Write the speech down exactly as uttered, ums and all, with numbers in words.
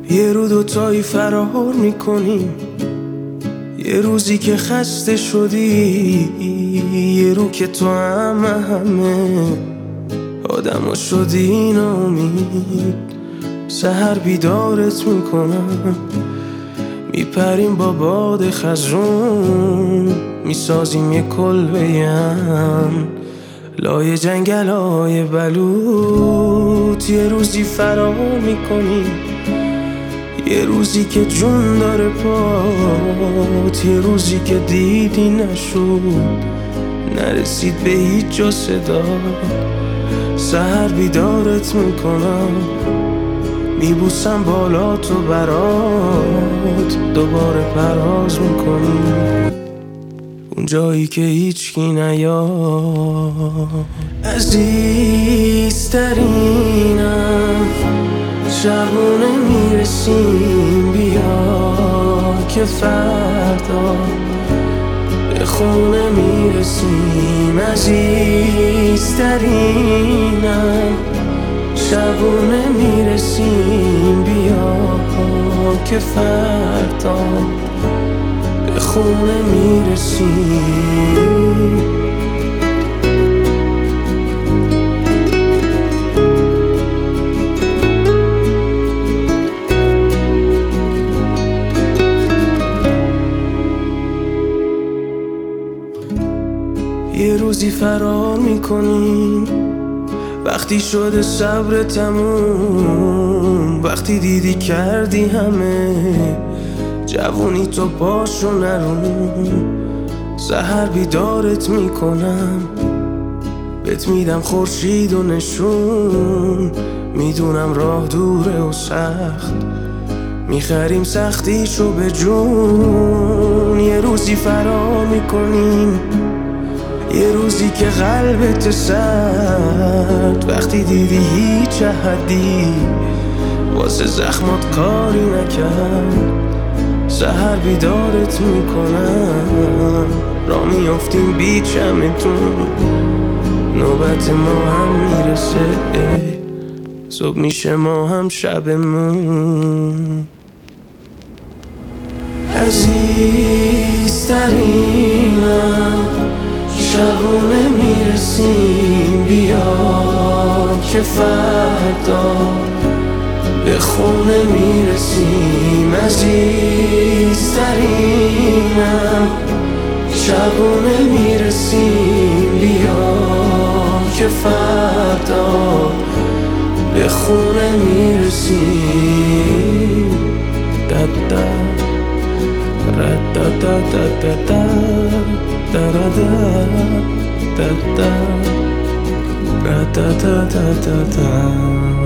یه رو دوتایی فرار میکنیم، یه روزی که خسته شدی، یه رو که تو همه همه آدم شدی ناامید. سحر بیدارت میکنم، میپریم با باد خزرون، میسازیم یه کلبه‌ام لای جنگل های بلوط. یه روزی فرار میکنیم، یه روزی که جون داره پات، یه روزی که دیدی نشد، نرسید به هیچ جا صدا. سحر بیدارت میکنم، میبوسم بالا تو برات، دوباره پرواز میکنیم اون جایی که هیچکی نیاد. عزیزترینم شبونه میرسیم، بیا که فردا به خونه میرسیم. عزیزترینم شبونه میرسیم، بیا که فردا به خونه میرسیم. یه روزی فرار میکنیم، وقتی شده صبر تموم، وقتی دیدی کردی همه جوونی تو پاشو نرون. سحر بیدارت میکنم، بهت میدم خورشید و نشون، میدونم راه دوره و سخت، میخریم سختیشو به جون. یه روزی فرار میکنیم، یه روزی که قلبت سرد، وقتی دیدی هیچ احدی واسه زخمات کاری نکرد. سحر بیدارت میکنم، را میافتیم بی چمتون، نوبت ما هم میرسه، صبح میشه ما هم شبمون. عزیزترینم شبونه میرسیم، بیا که فردا به خونه میرسیم. عزیزترینم شبونه میرسیم، بیا که فردا به خونه میرسیم. دادا ردا دا دا دا دا da da da da da da da da da da